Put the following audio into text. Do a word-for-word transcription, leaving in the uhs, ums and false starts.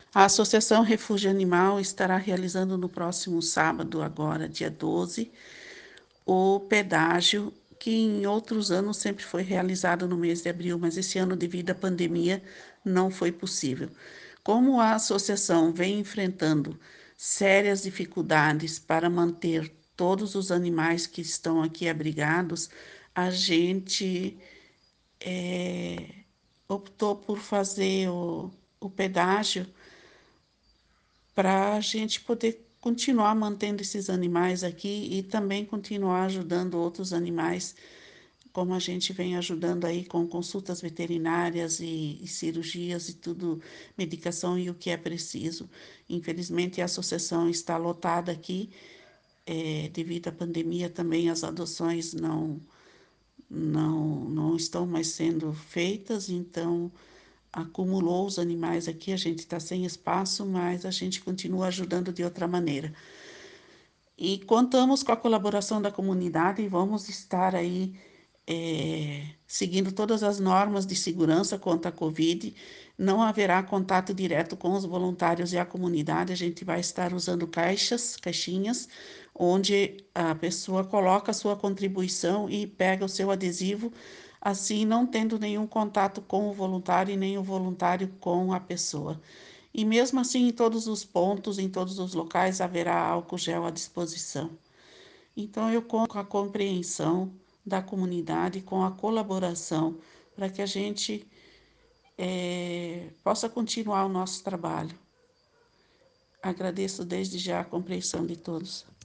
A Associação Refúgio Animal estará realizando no próximo sábado, agora, dia doze, o pedágio, que em outros anos sempre foi realizado no mês de abril, mas esse ano, devido à pandemia, não foi possível. Como a associação vem enfrentando sérias dificuldades para manter todos os animais que estão aqui abrigados, a gente eh, optou por fazer o, o pedágio para a gente poder continuar mantendo esses animais aqui e também continuar ajudando outros animais, como a gente vem ajudando aí com consultas veterinárias e, e cirurgias e tudo, medicação e o que é preciso. Infelizmente, a associação está lotada aqui, é, devido à pandemia também as adoções não, não, não estão mais sendo feitas, então acumulou os animais aqui, a gente está sem espaço, mas a gente continua ajudando de outra maneira. E contamos com a colaboração da comunidade e vamos estar aí é, seguindo todas as normas de segurança contra a Covid. Não haverá contato direto com os voluntários e a comunidade. A gente vai estar usando caixas, caixinhas, onde a pessoa coloca a sua contribuição e pega o seu adesivo, assim não tendo nenhum contato com o voluntário e nem o voluntário com a pessoa. E mesmo assim, em todos os pontos, em todos os locais, haverá álcool gel à disposição. Então, eu conto com a compreensão da comunidade, com a colaboração, para que a gente eh, possa continuar o nosso trabalho. Agradeço desde já a compreensão de todos.